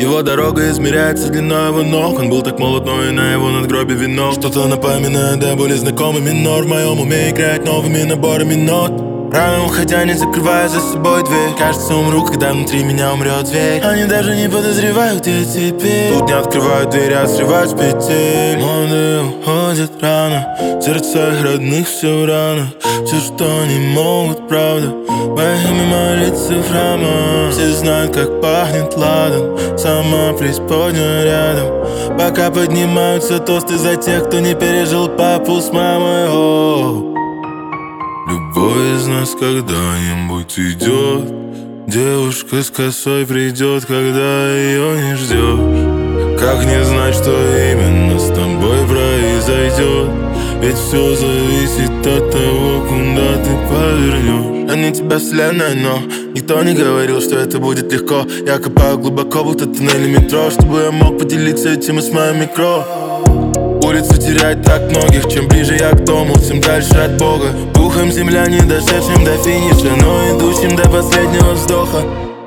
Его дорога измеряется длиной его ног. Он был так молод, но и на его надгробе вино. Что-то напоминает до боли знакомый минор. В моем уме играет новыми наборами нот. Рано уходя, не закрывая за собой дверь. Кажется, умру, когда внутри меня умрет зверь. Они даже не подозревают, где теперь. Тут не открывают двери, а срывают с петель. Молодые уходят рано, сердца их родных все в ранах. Все, что они могут, правда, во имя молиться в храмах. Все знают, как пахнет ладан, сама преисподняя рядом. Пока поднимаются тосты за тех, кто не пережил папу с мамой. О-о-о. Любой из нас когда-нибудь уйдет. Девушка с косой придет, когда ее не ждешь. Как не знать, что именно с тобой произойдет? Ведь все зависит от того, куда ты повернешь. Они тебя вселенная, но никто не говорил, что это будет легко. Я копаю глубоко, будто туннели метро, чтобы я мог поделиться этим с моим микро. Улица теряет так многих, чем ближе я к дому, тем дальше от Бога. Пухом земля, не дошедшим до финиша, но идущим до последнего вздоха.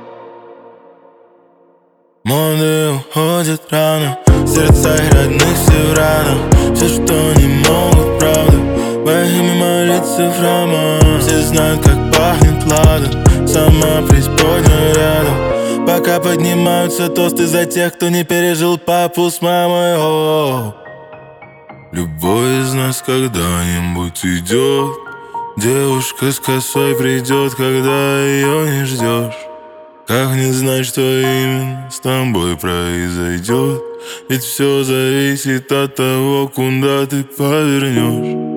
Молодые уходят рано, сердца их родных все в ранах. Все, что они могут, правда, во имя молиться в храмах. Все знают, как пахнет ладан, сама преисподняя рядом. Пока поднимаются тосты за тех, кто не пережил папу с мамой. О-о-о. Любой из нас когда-нибудь уйдет. Девушка с косой придет, когда ее не ждешь. Как не знать, что именно с тобой произойдет? Ведь все зависит от того, куда ты повернешь.